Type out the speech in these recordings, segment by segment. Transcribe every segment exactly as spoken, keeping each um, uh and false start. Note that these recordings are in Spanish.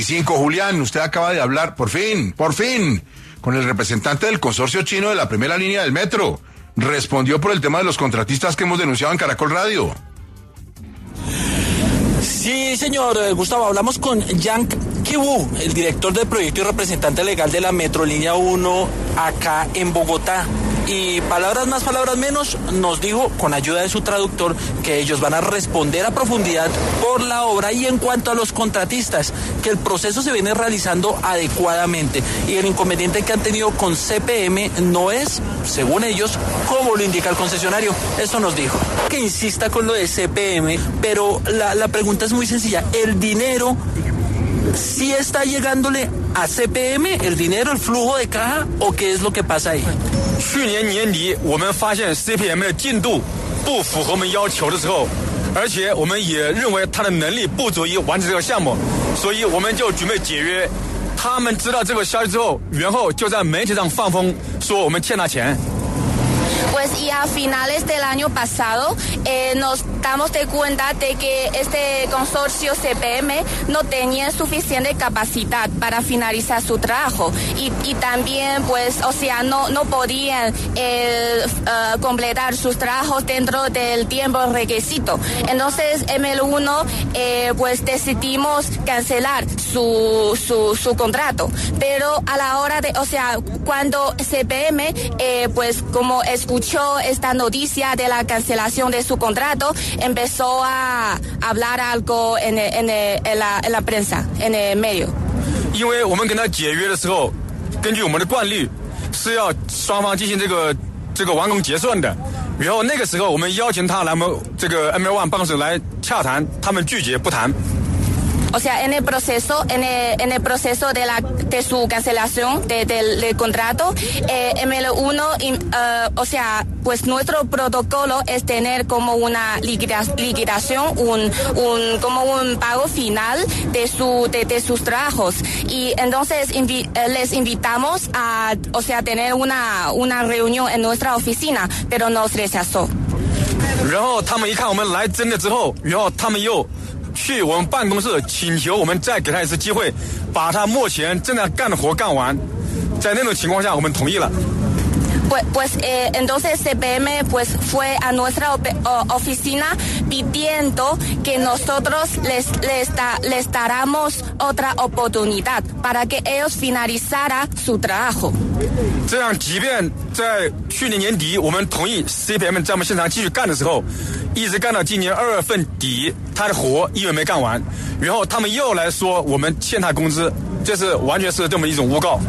Cinco, Julián, usted acaba de hablar, por fin, por fin, con el representante del consorcio chino de la primera línea del metro. Respondió por el tema de los contratistas que hemos denunciado en Caracol Radio. Sí, señor Gustavo, hablamos con Yang Ki-woo, el director del proyecto y representante legal de la Metro Línea uno acá en Bogotá. Y palabras más, palabras menos, nos dijo, con ayuda de su traductor, que ellos van a responder a profundidad por la obra. Y en cuanto a los contratistas, que el proceso se viene realizando adecuadamente y el inconveniente que han tenido con C P M no es, según ellos, como lo indica el concesionario. Esto nos dijo. Que insista con lo de C P M, pero la, la pregunta es muy sencilla. ¿El dinero sí está llegándole a C P M, el dinero, el flujo de caja, o qué es lo que pasa ahí? 去年年底我们发现 C P M 的进度不符合我们要求的时候，而且我们也认为他的能力不足以完成这个项目，所以我们就准备解约。他们知道这个消息之后，然后就在媒体上放风说我们欠他钱。 Pues y a finales del año pasado eh, nos damos de cuenta de que este consorcio C P M no tenía suficiente capacidad para finalizar su trabajo y, y también pues o sea no no podían eh, uh, completar sus trabajos dentro del tiempo requisito. Entonces M L uno eh, pues decidimos cancelar su su su contrato, pero a la hora de o sea cuando C P M eh, pues como escuchó esta noticia de la cancelación de su contrato, empezó a hablar algo en, en, en, la, en la prensa, en el medio. 因为我们跟他解约的时候，根据我们的惯例是要双方进行这个这个完工结算的，然后那个时候我们邀请他来我们这个 M L one 办公室来洽谈，他们拒绝不谈。 O sea, en el proceso, en el, en el proceso de la de su cancelación de, del, del contrato, eh, M L uno, uh, o sea, pues nuestro protocolo es tener como una liquidación, un, un como un pago final de su de, de sus trabajos y entonces invi, les invitamos a, o sea, tener una una reunión en nuestra oficina, pero nos rechazó. 然后他们一看我们来真的之后，然后他们又 去我们办公室请求我们再给他一次机会，把他目前正在干的活干完。在那种情况下，我们同意了。 Pues, pues eh, entonces C P M pues fue a nuestra oficina pidiendo que nosotros les les, da, les daramos otra oportunidad para que ellos finalizara su trabajo. 这样，即便在去年年底我们同意 C P M 在我们现场继续干的时候，一直干到今年二月份底，他的活依然没干完，然后他们又来说我们欠他工资，这是完全是对我们一种诬告。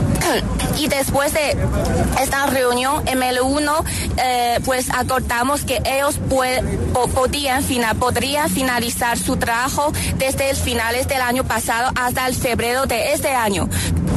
Y después de esta reunión M L uno eh, pues acordamos que ellos pue, po, podían, fina, podrían finalizar su trabajo desde el finales del año pasado hasta el febrero de este año.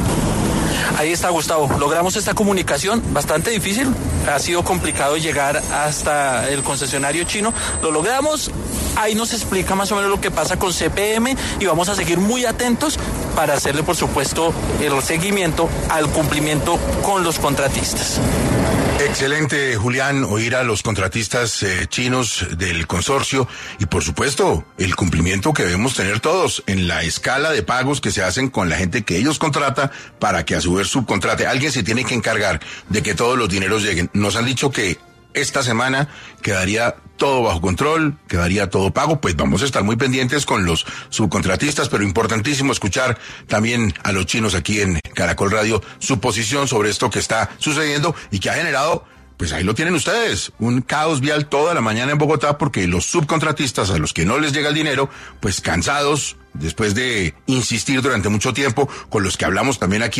Ahí está, Gustavo. Logramos esta comunicación bastante difícil. Ha sido complicado llegar hasta el concesionario chino. Lo logramos. Ahí nos explica más o menos lo que pasa con C P M y vamos a seguir muy atentos para hacerle, por supuesto, el seguimiento al cumplimiento con los contratistas. Excelente, Julián, oír a los contratistas eh, chinos del consorcio y, por supuesto, el cumplimiento que debemos tener todos en la escala de pagos que se hacen con la gente que ellos contratan para que a su vez subcontrate. Alguien se tiene que encargar de que todos los dineros lleguen. Nos han dicho que esta semana quedaría todo bajo control, quedaría todo pago, pues vamos a estar muy pendientes con los subcontratistas, pero importantísimo escuchar también a los chinos aquí en Caracol Radio su posición sobre esto que está sucediendo y que ha generado, pues ahí lo tienen ustedes, un caos vial toda la mañana en Bogotá porque los subcontratistas a los que no les llega el dinero, pues cansados, después de insistir durante mucho tiempo, con los que hablamos también aquí